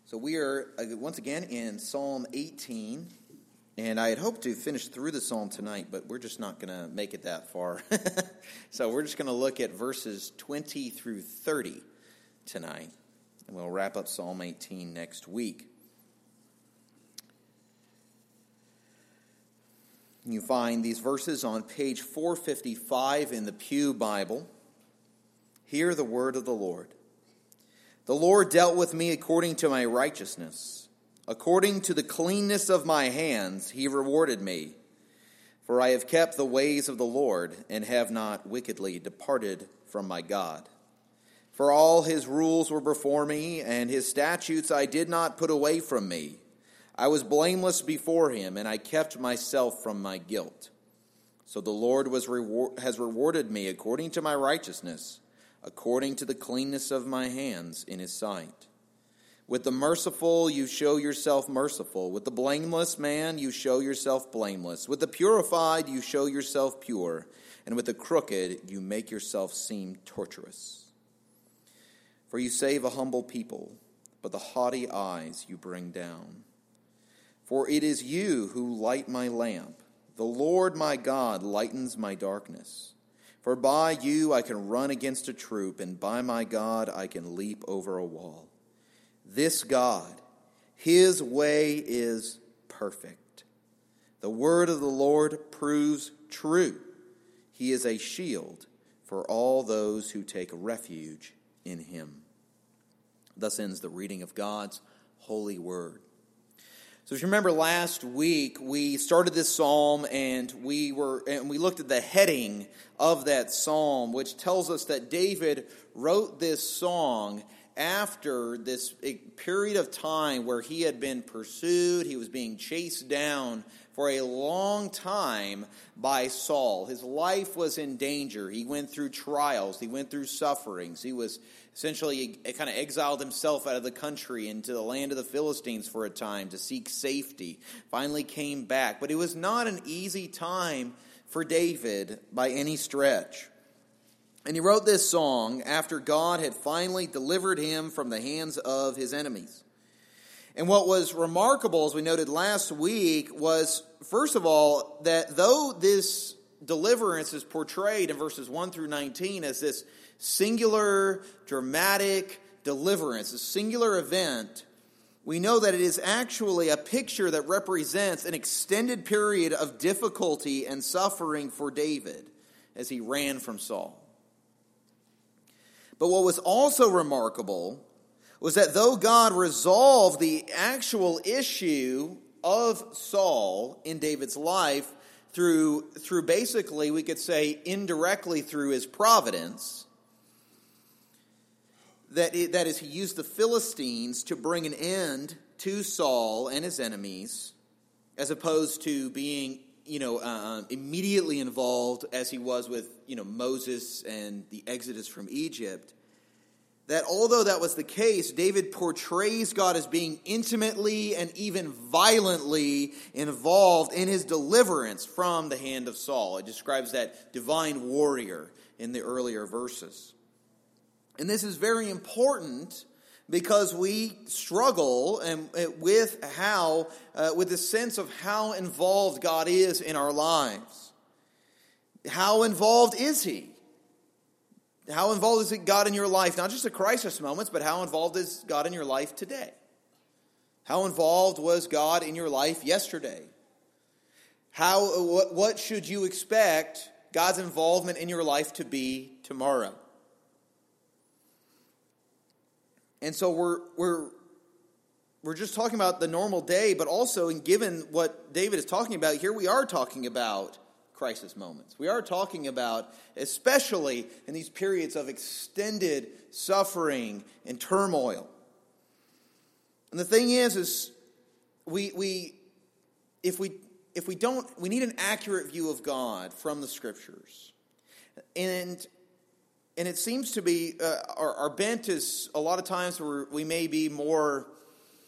So we are, once again, in Psalm 18, and I had hoped to finish through the psalm tonight, but we're just not going to make it that far. So we're just going to look at verses 20 through 30 tonight, and we'll wrap up Psalm 18 next week. You find these verses on page 455 in the Pew Bible. Hear the word of the Lord. The Lord dealt with me according to my righteousness. According to the cleanness of my hands, he rewarded me. For I have kept the ways of the Lord, and have not wickedly departed from my God. For all his rules were before me, and his statutes I did not put away from me. I was blameless before him, and I kept myself from my guilt. So the Lord has rewarded me according to my righteousness, according to the cleanness of my hands in his sight. With the merciful you show yourself merciful. With the blameless man you show yourself blameless. With the purified you show yourself pure. And with the crooked you make yourself seem tortuous. For you save a humble people, but the haughty eyes you bring down. For it is you who light my lamp. The Lord my God lightens my darkness. For by you I can run against a troop, and by my God I can leap over a wall. This God, his way is perfect. The word of the Lord proves true. He is a shield for all those who take refuge in him. Thus ends the reading of God's holy word. So if you remember last week, we started this psalm and we looked at the heading of that psalm, which tells us that David wrote this song after this period of time where he had been pursued, he was being chased down for a long time by Saul. His life was in danger. He went through trials. He went through sufferings. He was essentially kind of exiled himself out of the country into the land of the Philistines for a time to seek safety. Finally came back. But it was not an easy time for David by any stretch. And he wrote this song after God had finally delivered him from the hands of his enemies. And what was remarkable, as we noted last week, was, first of all, that though this deliverance is portrayed in verses 1 through 19 as this singular, dramatic deliverance, a singular event, we know that it is actually a picture that represents an extended period of difficulty and suffering for David as he ran from Saul. But what was also remarkable was that though God resolved the actual issue of Saul in David's life through basically, we could say, indirectly through his providence, that is, he used the Philistines to bring an end to Saul and his enemies, as opposed to being, immediately involved as he was with, Moses and the Exodus from Egypt. That although that was the case, David portrays God as being intimately and even violently involved in his deliverance from the hand of Saul. It describes that divine warrior in the earlier verses. And this is very important because we struggle with the sense of how involved God is in our lives. How involved is he? How involved is God in your life? Not just at crisis moments, but how involved is God in your life today? How involved was God in your life yesterday? What should you expect God's involvement in your life to be tomorrow? And so we're just talking about the normal day, but also, and given what David is talking about, here we are talking about crisis moments. We are talking about, especially in these periods of extended suffering and turmoil. And the thing is we need an accurate view of God from the Scriptures. And it seems to be, our bent is a lot of times where we may be more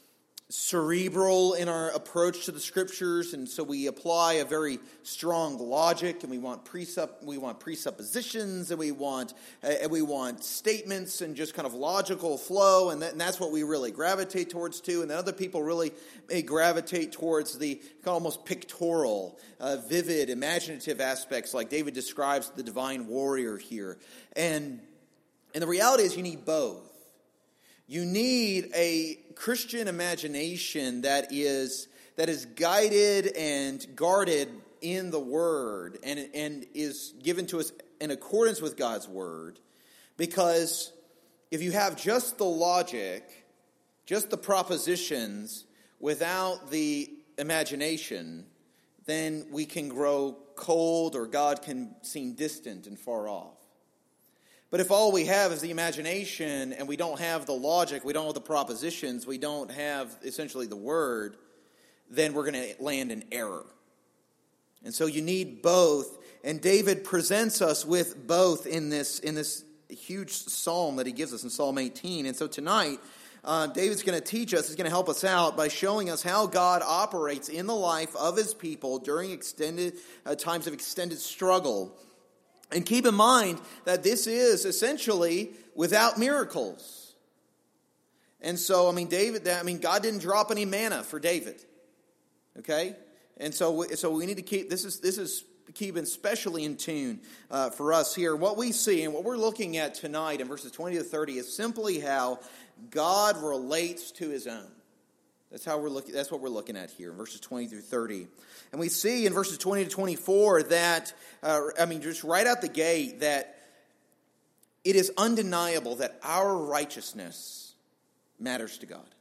cerebral in our approach to the Scriptures, and so we apply a very strong logic, and we want presuppositions, and we want statements and just kind of logical flow, and that's what we really gravitate towards too. And then other people really may gravitate towards the almost pictorial, vivid, imaginative aspects, like David describes the divine warrior here. And the reality is, you need both. You need a Christian imagination that is guided and guarded in the Word and is given to us in accordance with God's Word. Because if you have just the logic, just the propositions, without the imagination, then we can grow cold, or God can seem distant and far off. But if all we have is the imagination, and we don't have the logic, we don't have the propositions, we don't have essentially the Word, then we're going to land in error. And so you need both. And David presents us with both in this huge psalm that he gives us in Psalm 18. And so tonight, David's going to teach us, he's going to help us out by showing us how God operates in the life of his people during extended times of extended struggle. And keep in mind that this is essentially without miracles. And so, God didn't drop any manna for David. Okay? And so we need to keep, this is keeping especially in tune for us here. What we see and what we're looking at tonight in verses 20 to 30 is simply how God relates to his own. That's what we're looking at here in verses 20 through 30. And we see in verses 20 to 24 that, just right out the gate, that it is undeniable that our righteousness matters to God.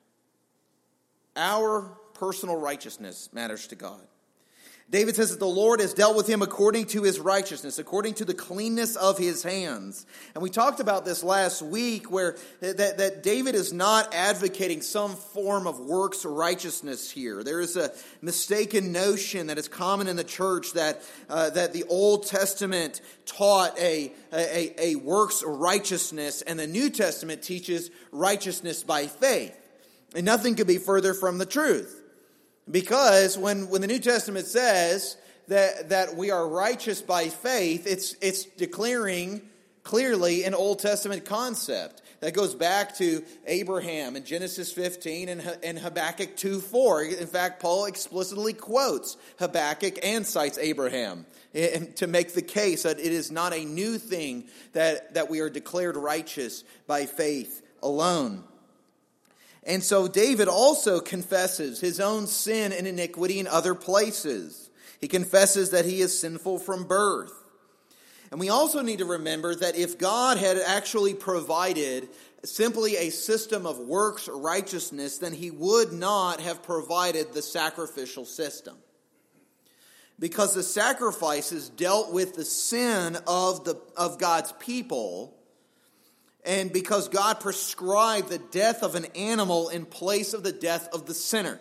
Our personal righteousness matters to God. David says that the Lord has dealt with him according to his righteousness, according to the cleanness of his hands. And we talked about this last week, where that David is not advocating some form of works righteousness here. There is a mistaken notion that is common in the church that the Old Testament taught a works righteousness, and the New Testament teaches righteousness by faith. And nothing could be further from the truth. Because when the New Testament says that we are righteous by faith, it's declaring clearly an Old Testament concept that goes back to Abraham in Genesis 15 and Habakkuk 2:4. In fact, Paul explicitly quotes Habakkuk and cites Abraham to make the case that it is not a new thing that we are declared righteous by faith alone. And so David also confesses his own sin and iniquity in other places. He confesses that he is sinful from birth. And we also need to remember that if God had actually provided simply a system of works righteousness, then he would not have provided the sacrificial system. Because the sacrifices dealt with the sin of God's people. And because God prescribed the death of an animal in place of the death of the sinner.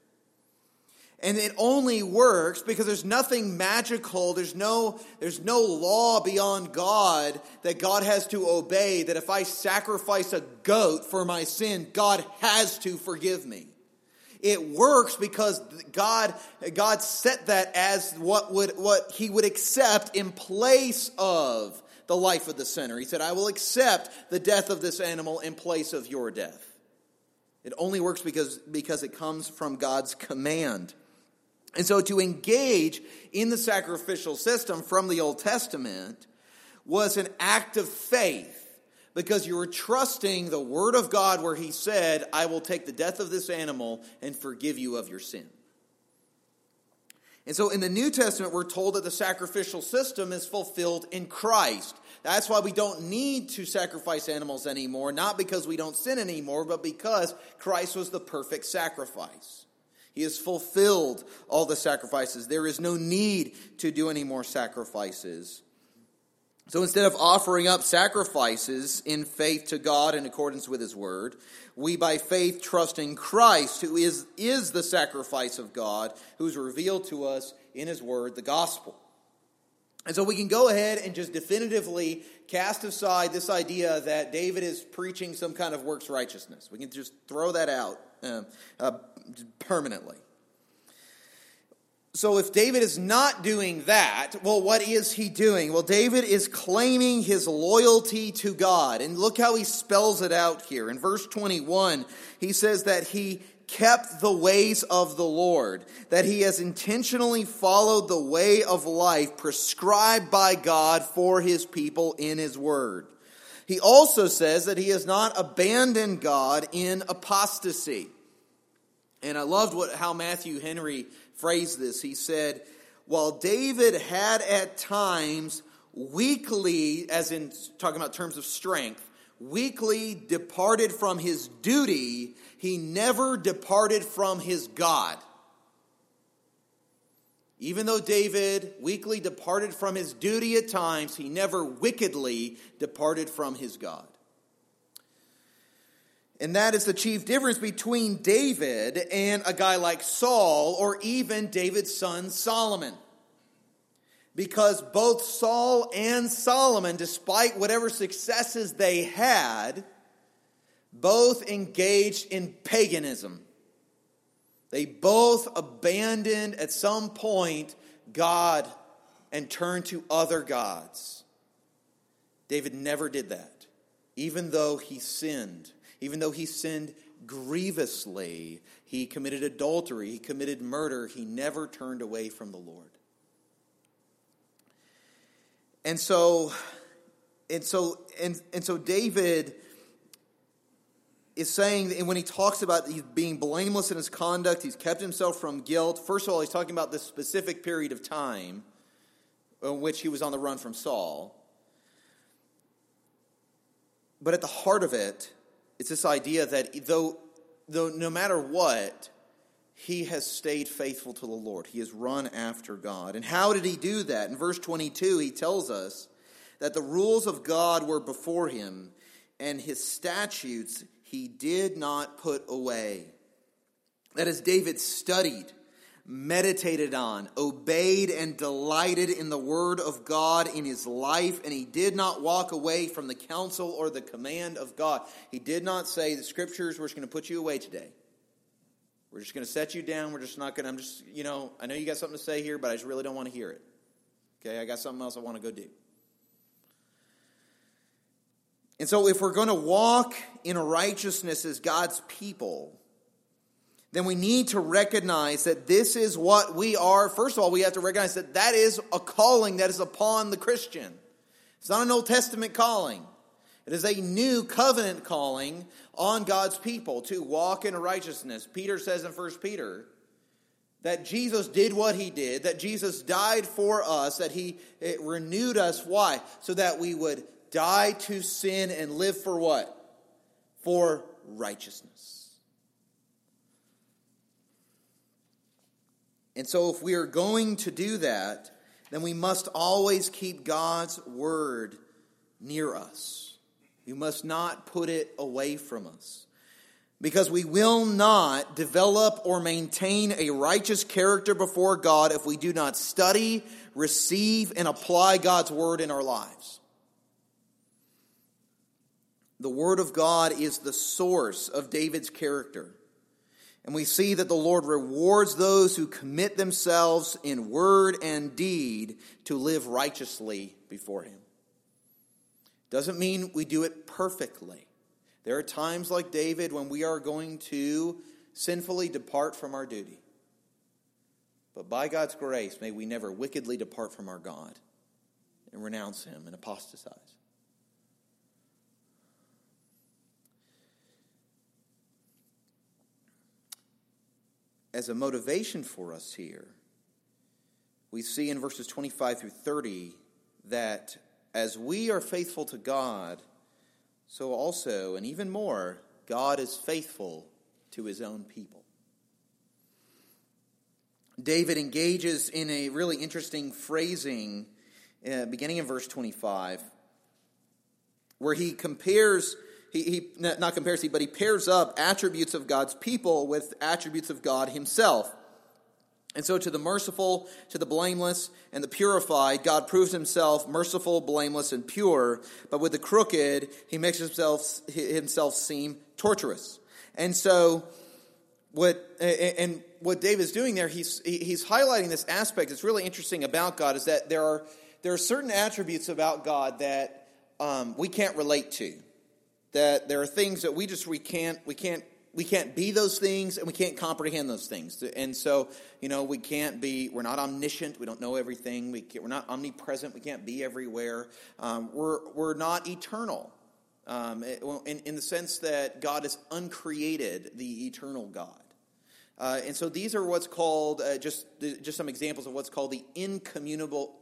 And it only works because there's nothing magical, there's no law beyond God that God has to obey, that if I sacrifice a goat for my sin, God has to forgive me. It works because God set that as what he would accept in place of the life of the sinner. He said, I will accept the death of this animal in place of your death. It only works because it comes from God's command. And so to engage in the sacrificial system from the Old Testament was an act of faith, because you were trusting the Word of God where he said, I will take the death of this animal and forgive you of your sin. And so in the New Testament, we're told that the sacrificial system is fulfilled in Christ. That's why we don't need to sacrifice animals anymore, not because we don't sin anymore, but because Christ was the perfect sacrifice. He has fulfilled all the sacrifices. There is no need to do any more sacrifices. So instead of offering up sacrifices in faith to God in accordance with his word, we by faith trust in Christ, who is the sacrifice of God, who is revealed to us in his word, the gospel. And so we can go ahead and just definitively cast aside this idea that David is preaching some kind of works righteousness. We can just throw that out permanently. So if David is not doing that, well, what is he doing? Well, David is claiming his loyalty to God. And look how he spells it out here. In verse 21, he says that he kept the ways of the Lord, that he has intentionally followed the way of life prescribed by God for his people in his word. He also says that he has not abandoned God in apostasy. And I loved how Matthew Henry phrased this. He said, while David had at times weakly, as in talking about terms of strength, weakly departed from his duty, he never departed from his God. Even though David weakly departed from his duty at times, he never wickedly departed from his God. And that is the chief difference between David and a guy like Saul, or even David's son Solomon. Because both Saul and Solomon, despite whatever successes they had, both engaged in paganism. They both abandoned at some point God and turned to other gods. David never did that, even though he sinned. Even though he sinned grievously, he committed adultery, he committed murder, he never turned away from the Lord. And so David is saying that when he talks about he's being blameless in his conduct, he's kept himself from guilt. First of all, he's talking about this specific period of time in which he was on the run from Saul. But at the heart of it, it's this idea that though no matter what, he has stayed faithful to the Lord. He has run after God. And how did he do that? In verse 22, he tells us that the rules of God were before him, and his statutes he did not put away. That is, David studied, meditated on, obeyed, and delighted in the word of God in his life, and he did not walk away from the counsel or the command of God. He did not say, the scriptures, we're just going to put you away today. We're just going to set you down. We're just not going to, I know you got something to say here, but I just really don't want to hear it. Okay, I got something else I want to go do. And so if we're going to walk in righteousness as God's people, then we need to recognize that this is what we are. First of all, we have to recognize that that is a calling that is upon the Christian. It's not an Old Testament calling. It is a new covenant calling on God's people to walk in righteousness. Peter says in 1 Peter that Jesus did what he did, that Jesus died for us, that he renewed us. Why? So that we would die to sin and live for what? For righteousness. And so if we are going to do that, then we must always keep God's word near us. You must not put it away from us. Because we will not develop or maintain a righteous character before God if we do not study, receive, and apply God's word in our lives. The word of God is the source of David's character. And we see that the Lord rewards those who commit themselves in word and deed to live righteously before him. Doesn't mean we do it perfectly. There are times like David when we are going to sinfully depart from our duty. But by God's grace, may we never wickedly depart from our God and renounce him and apostatize. As a motivation for us here, we see in verses 25 through 30 that as we are faithful to God, so also, and even more, God is faithful to his own people. David engages in a really interesting phrasing beginning in verse 25, where he compares, he pairs up attributes of God's people with attributes of God himself. And so to the merciful, to the blameless, and the purified, God proves himself merciful, blameless, and pure. But with the crooked, he makes himself seem torturous. And so what David's doing there, he's highlighting this aspect that's really interesting about God, is that there are certain attributes about God that we can't relate to. That there are things that we can't be those things, and we can't comprehend those things. And so, we're not omniscient. We don't know everything. We're not omnipresent. We can't be everywhere. We're not eternal in the sense that God is uncreated, the eternal God. And so these are what's called, just some examples of what's called the incommunicable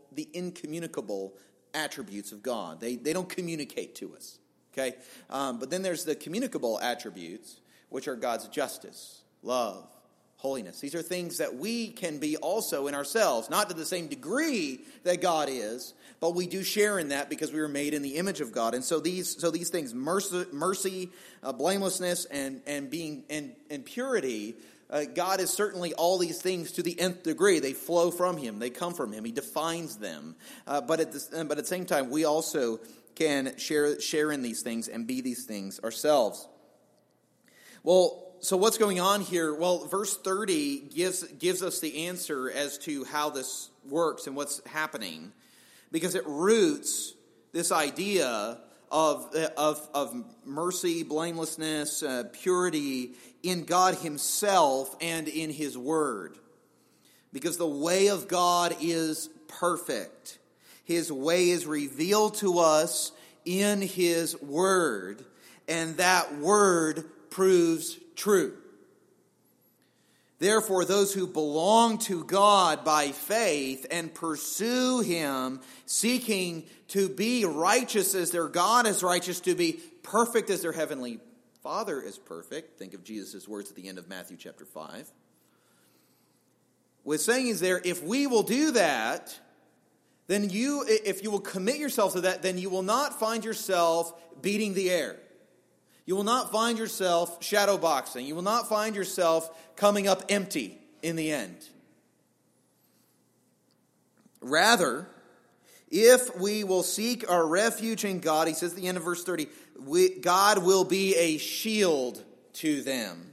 attributes of God. They don't communicate to us. Okay? But then there's the communicable attributes, which are God's justice, love, holiness. These are things that we can be also in ourselves, not to the same degree that God is, but we do share in that because we were made in the image of God. And so these things, mercy, blamelessness, and purity, God is certainly all these things to the nth degree. They flow from Him. They come from Him. He defines them. But at the same time, we also can share in these things and be these things ourselves. Well, so what's going on here? Well, verse 30 gives us the answer as to how this works and what's happening, because it roots this idea of mercy, blamelessness, purity in God Himself and in His Word. Because the way of God is perfect. His way is revealed to us in His Word, and that Word proves true. Therefore, those who belong to God by faith and pursue Him, seeking to be righteous as their God is righteous, to be perfect as their heavenly Father is perfect. Think of Jesus' words at the end of Matthew chapter 5. What's saying is there, if we will do that, then if you will commit yourself to that, then you will not find yourself beating the air. You will not find yourself shadow boxing. You will not find yourself coming up empty in the end. Rather, if we will seek our refuge in God, he says at the end of verse 30, God will be a shield to them.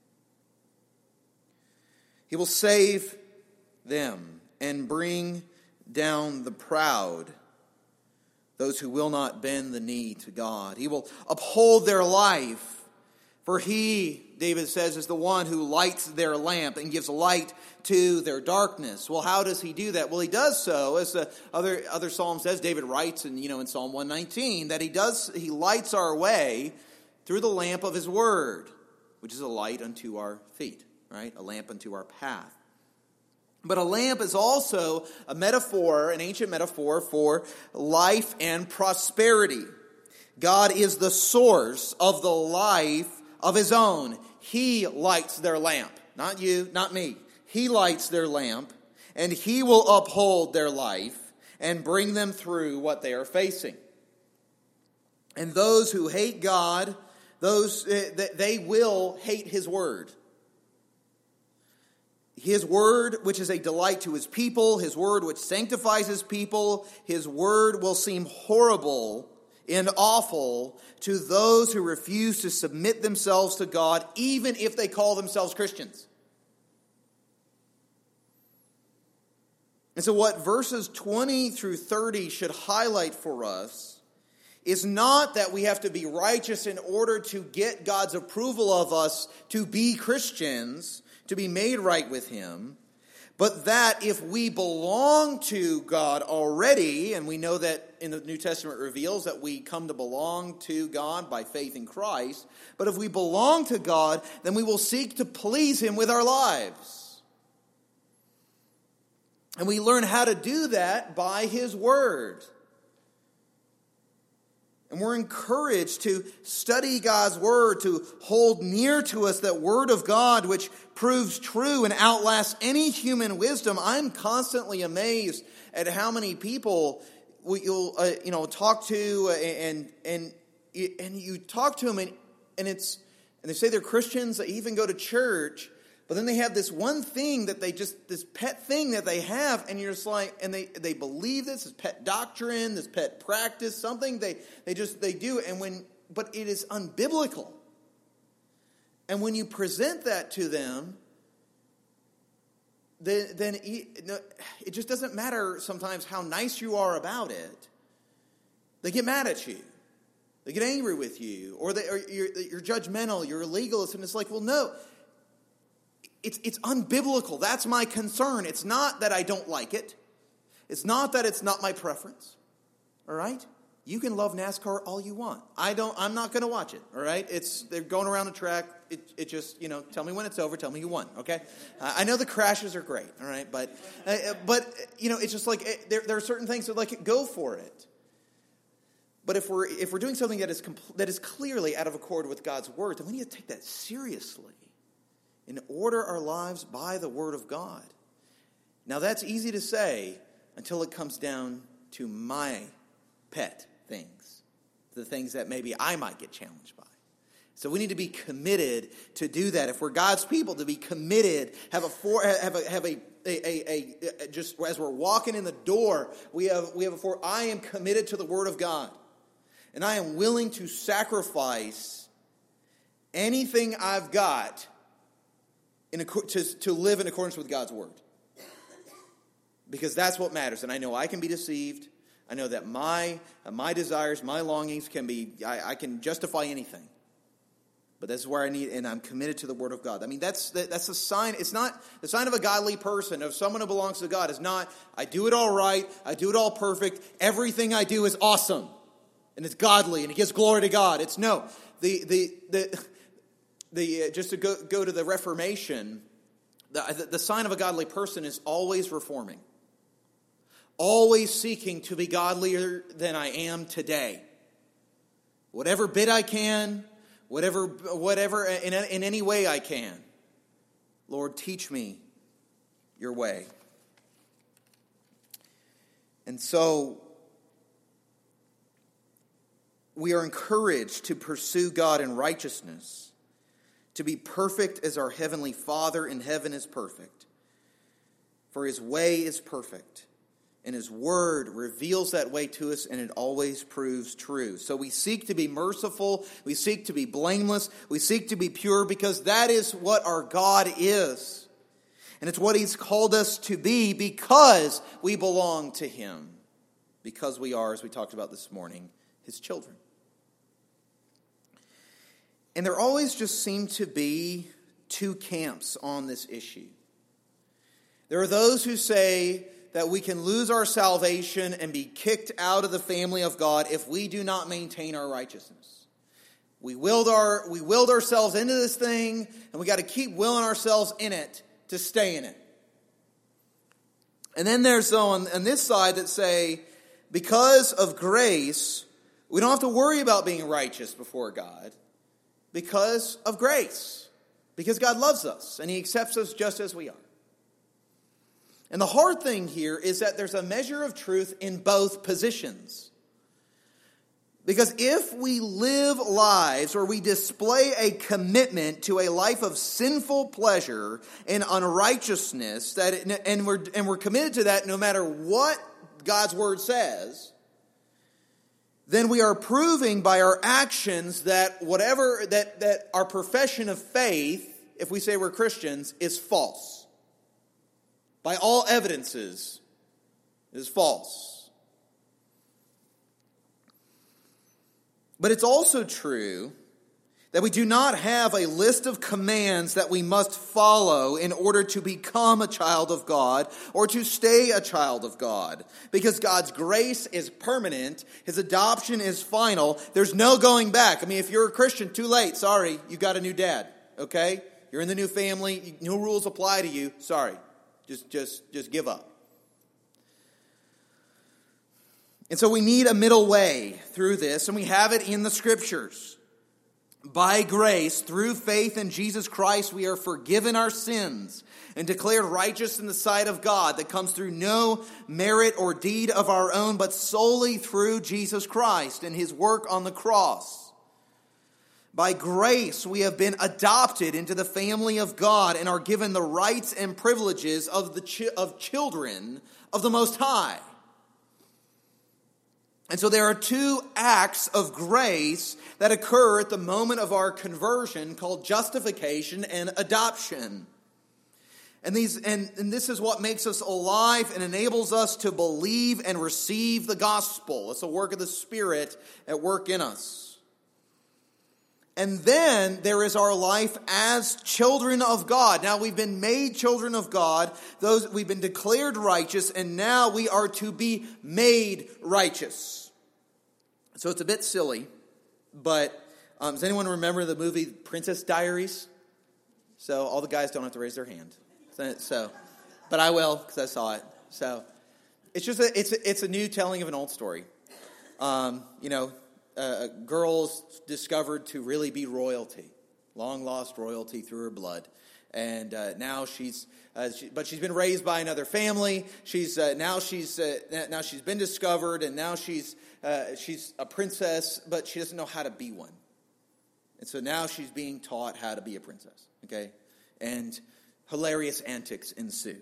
He will save them and bring down the proud, those who will not bend the knee to God. He will uphold their life, for He, David says, is the one who lights their lamp and gives light to their darkness. Well, how does He do that? Well, He does so, as the other psalm says. David writes in Psalm 119 that He lights our way through the lamp of His Word, which is a light unto our feet, right? A lamp unto our path. But a lamp is also a metaphor, an ancient metaphor for life and prosperity. God is the source of the life of His own. He lights their lamp. Not you, not me. He lights their lamp, and He will uphold their life and bring them through what they are facing. And those who hate God, they will hate His Word. His Word, which is a delight to His people, His Word which sanctifies His people, His Word will seem horrible and awful to those who refuse to submit themselves to God, even if they call themselves Christians. And so what verses 20 through 30 should highlight for us is not that we have to be righteous in order to get God's approval of us to be Christians, to be made right with Him, but that if we belong to God already, and we know that in the New Testament reveals that we come to belong to God by faith in Christ, but if we belong to God, then we will seek to please Him with our lives. And we learn how to do that by His Word. And we're encouraged to study God's Word, to hold near to us that Word of God which proves true and outlasts any human wisdom. I'm constantly amazed at how many people you'll talk to, and you talk to them, and they say they're Christians, they even go to church, But then they have this one thing that this pet thing that they have, and you're just like, and they believe this pet doctrine, this pet practice, something they do, but it is unbiblical. And when you present that to them, then it just doesn't matter sometimes how nice you are about it. They get mad at you. They get angry with you. Or you're judgmental, you're a legalist. And it's like, well, no. It's unbiblical. That's my concern. It's not that I don't like it. It's not that it's not my preference. All right? You can love NASCAR all you want. I'm not going to watch it. All right? They're going around the track. It just, tell me when it's over. Tell me who won. Okay? I know the crashes are great. All right? But it's just like there are certain things that like go for it. But if we're doing something that is clearly out of accord with God's word, then we need to take that seriously and order our lives by the word of God. Now that's easy to say until it comes down to my pet things, the things that maybe I might get challenged by. So we need to be committed to do that. If we're God's people, to be committed, just as we're walking in the door, we have I am committed to the word of God, and I am willing to sacrifice anything I've got to live in accordance with God's word. Because that's what matters. And I know I can be deceived. I know that my desires, my longings I can justify anything. But that's where and I'm committed to the word of God. I mean, that's a sign. It's not the sign of a godly person, of someone who belongs to God. Is not, I do it all right, I do it all perfect, everything I do is awesome, and it's godly, and it gives glory to God. It's no. Just to go to the Reformation, the sign of a godly person is always reforming. Always seeking to be godlier than I am today. Whatever bit I can, whatever in any way I can. Lord, teach me your way. And so we are encouraged to pursue God in righteousness, to be perfect as our Heavenly Father in heaven is perfect. For His way is perfect, and His word reveals that way to us, and it always proves true. So we seek to be merciful, we seek to be blameless, we seek to be pure, because that is what our God is. And it's what He's called us to be because we belong to Him. Because we are, as we talked about this morning, His children. And there always just seem to be two camps on this issue. There are those who say that we can lose our salvation and be kicked out of the family of God if we do not maintain our righteousness. We willed ourselves into this thing, and we got to keep willing ourselves in it to stay in it. And then there's those on this side that say, because of grace, we don't have to worry about being righteous before God. Because of grace. Because God loves us and He accepts us just as we are. And the hard thing here is that there's a measure of truth in both positions. Because if we live lives or we display a commitment to a life of sinful pleasure and unrighteousness, and we're committed to that no matter what God's word says, then we are proving by our actions that that our profession of faith, if we say we're Christians, is false. By all evidences, it is false. But it's also true that we do not have a list of commands that we must follow in order to become a child of God or to stay a child of God. Because God's grace is permanent. His adoption is final. There's no going back. I mean, if you're a Christian, too late. Sorry, you got a new dad. Okay? You're in the new family. No rules apply to you. Sorry. Just give up. And so we need a middle way through this, and we have it in the Scriptures. By grace, through faith in Jesus Christ, we are forgiven our sins and declared righteous in the sight of God. That comes through no merit or deed of our own, but solely through Jesus Christ and His work on the cross. By grace, we have been adopted into the family of God and are given the rights and privileges of children of the Most High. And so there are two acts of grace that occur at the moment of our conversion called justification and adoption. And this is what makes us alive and enables us to believe and receive the gospel. It's a work of the Spirit at work in us. And then there is our life as children of God. Now we've been made children of God. We've been declared righteous, and now we are to be made righteous. So it's a bit silly, but does anyone remember the movie Princess Diaries? So all the guys don't have to raise their hand. So, but I will because I saw it. So it's just it's a new telling of an old story. Girls discovered to really be royalty, long lost royalty through her blood, and now she's been raised by another family. Now she's been discovered, and now she's a princess, but she doesn't know how to be one, and so now she's being taught how to be a princess. Okay, and hilarious antics ensue.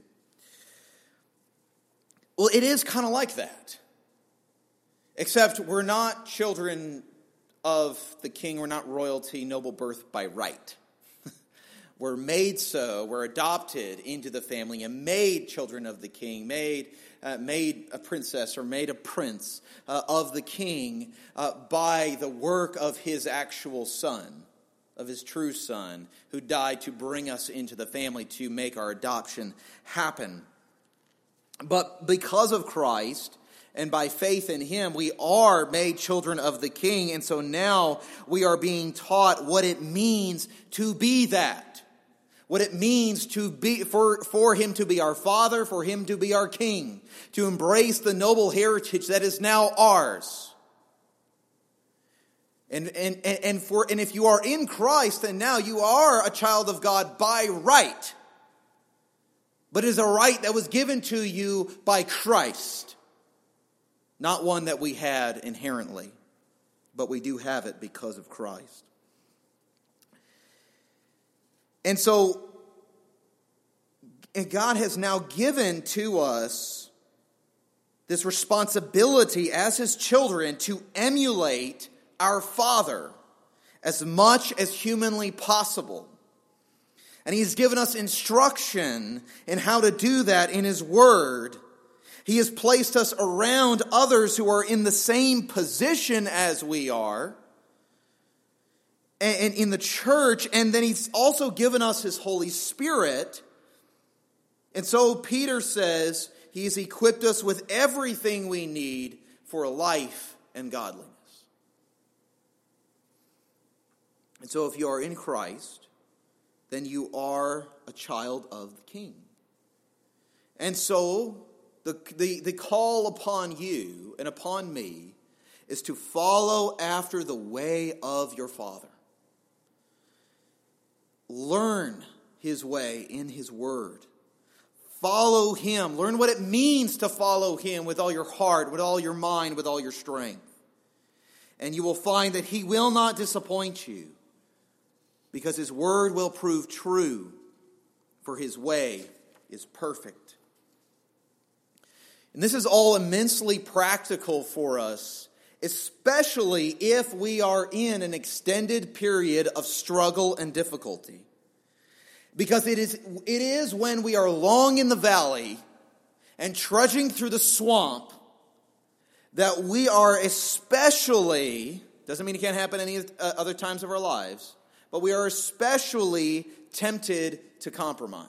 Well, it is kind of like that. Except we're not children of the king. We're not royalty, noble birth by right. We're made so. We're adopted into the family and made children of the king, made a princess or made a prince of the king by the work of his actual son, of his true son, who died to bring us into the family, to make our adoption happen. But because of Christ, and by faith in him, we are made children of the king. And so now we are being taught what it means to be that. What it means to be for him to be our father, for him to be our king, to embrace the noble heritage that is now ours. And if you are in Christ, then now you are a child of God by right. But it is a right that was given to you by Christ. Not one that we had inherently, but we do have it because of Christ. And so, God has now given to us this responsibility as his children to emulate our Father as much as humanly possible. And he's given us instruction in how to do that in his word. He has placed us around others who are in the same position as we are, and in the church, and then he's also given us his Holy Spirit. And so Peter says he's equipped us with everything we need for life and godliness. And so if you are in Christ, then you are a child of the King. And so the call upon you and upon me is to follow after the way of your Father. Learn his way in his word. Follow him. Learn what it means to follow him with all your heart, with all your mind, with all your strength. And you will find that he will not disappoint you, because his word will prove true, for his way is perfect. And this is all immensely practical for us, especially if we are in an extended period of struggle and difficulty. Because it is when we are long in the valley and trudging through the swamp that we are especially, doesn't mean it can't happen any other times of our lives, but we are especially tempted to compromise.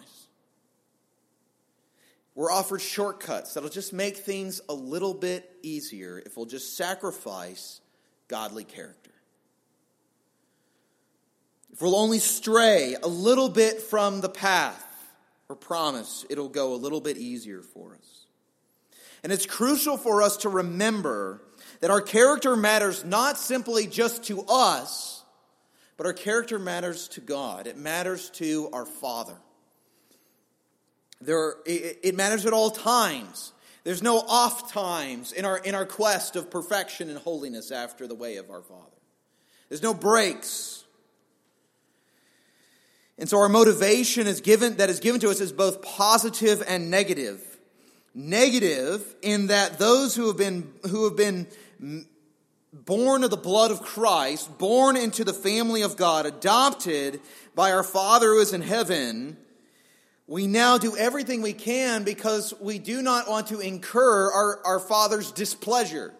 We're offered shortcuts that'll just make things a little bit easier if we'll just sacrifice godly character. If we'll only stray a little bit from the path or promise, it'll go a little bit easier for us. And it's crucial for us to remember that our character matters not simply just to us, but our character matters to God. It matters to our Father. It matters at all times. There's no off times in our quest of perfection and holiness after the way of our Father. There's no breaks. And so our motivation is given to us is both positive and negative. Negative in that those who have been born of the blood of Christ, born into the family of God, adopted by our Father who is in heaven, we now do everything we can because we do not want to incur our Father's displeasure.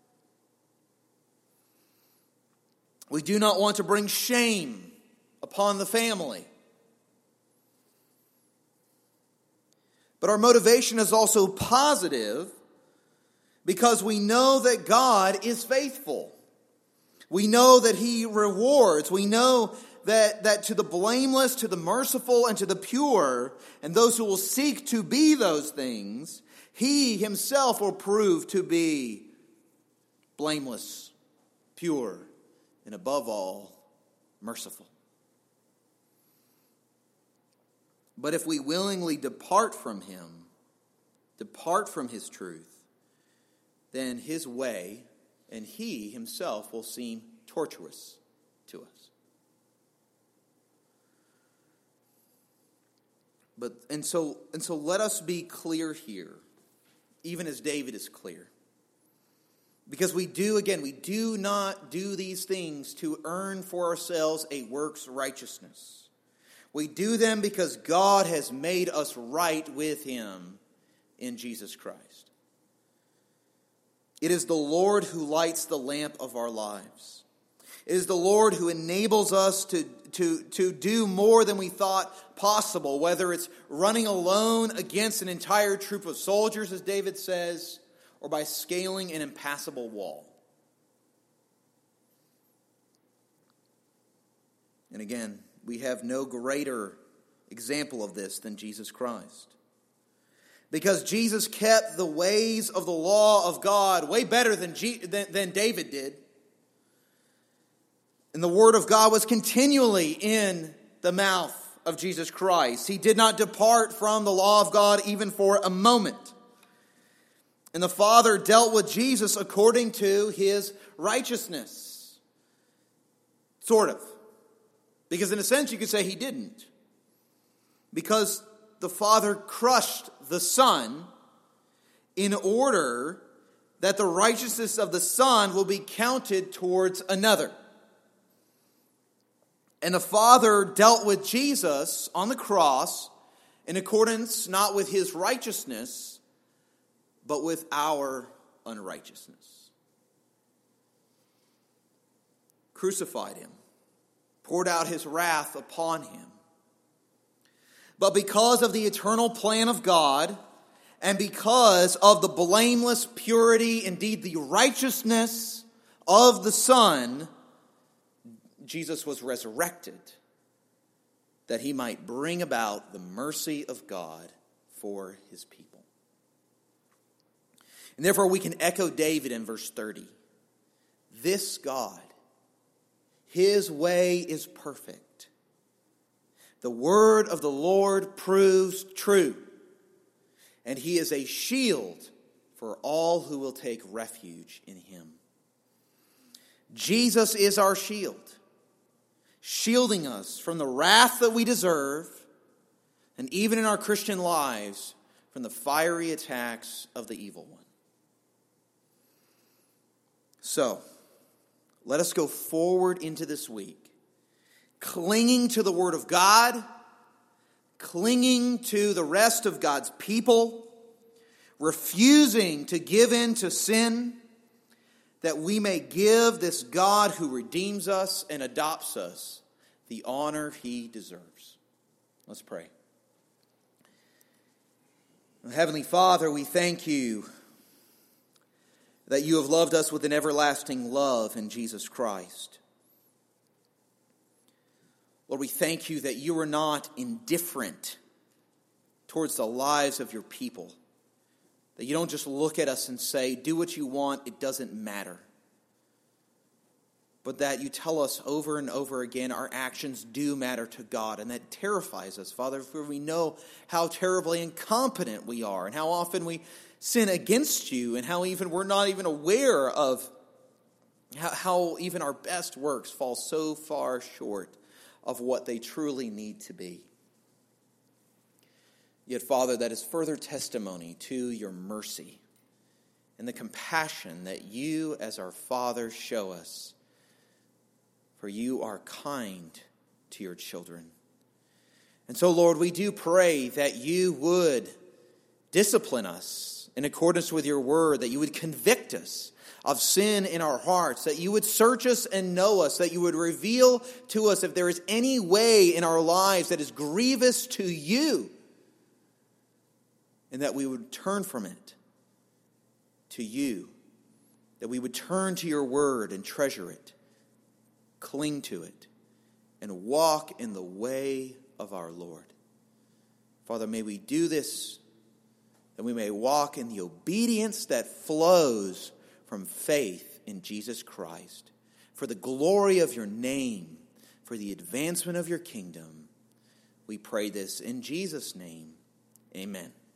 We do not want to bring shame upon the family. But our motivation is also positive because we know that God is faithful. We know that He rewards. We know that to the blameless, to the merciful, and to the pure, and those who will seek to be those things, He Himself will prove to be blameless, pure, and above all, merciful. But if we willingly depart from Him, depart from His truth, then His way and He Himself will seem tortuous to us. And so let us be clear here, even as David is clear. Because we do not do these things to earn for ourselves a works righteousness. We do them because God has made us right with Him in Jesus Christ. It is the Lord who lights the lamp of our lives. It is the Lord who enables us to do more than we thought possible, whether it's running alone against an entire troop of soldiers, as David says, or by scaling an impassable wall. And again, we have no greater example of this than Jesus Christ. Because Jesus kept the ways of the law of God way better than David did. And the Word of God was continually in the mouth of Jesus Christ. He did not depart from the law of God even for a moment. And the Father dealt with Jesus according to His righteousness. Sort of. Because in a sense you could say He didn't. Because the Father crushed the Son in order that the righteousness of the Son will be counted towards another. And the Father dealt with Jesus on the cross in accordance not with His righteousness, but with our unrighteousness. Crucified Him, poured out His wrath upon Him. But because of the eternal plan of God, and because of the blameless purity, indeed the righteousness of the Son, Jesus was resurrected, that He might bring about the mercy of God for His people. And therefore we can echo David in verse 30. This God, His way is perfect. The word of the Lord proves true, and He is a shield for all who will take refuge in Him. Jesus is our shield, shielding us from the wrath that we deserve, and even in our Christian lives, from the fiery attacks of the evil one. So, let us go forward into this week, clinging to the Word of God, clinging to the rest of God's people, refusing to give in to sin, that we may give this God who redeems us and adopts us the honor He deserves. Let's pray. Heavenly Father, we thank You that You have loved us with an everlasting love in Jesus Christ. Lord, we thank You that You are not indifferent towards the lives of Your people. That You don't just look at us and say, do what you want, it doesn't matter. But that You tell us over and over again our actions do matter to God. And that terrifies us, Father, for we know how terribly incompetent we are and how often we sin against You and how even we're not even aware of how even our best works fall so far short of what they truly need to be. Yet, Father, that is further testimony to your mercy and the compassion that you as our Father show us. For you are kind to your children. And so, Lord, we do pray that you would discipline us in accordance with your word, that you would convict us of sin in our hearts, that you would search us and know us, that you would reveal to us if there is any way in our lives that is grievous to you, and that we would turn from it to you, that we would turn to your word and treasure it, cling to it, and walk in the way of our Lord. Father, may we do this, that we may walk in the obedience that flows from faith in Jesus Christ, for the glory of your name, for the advancement of your kingdom. We pray this in Jesus' name. Amen.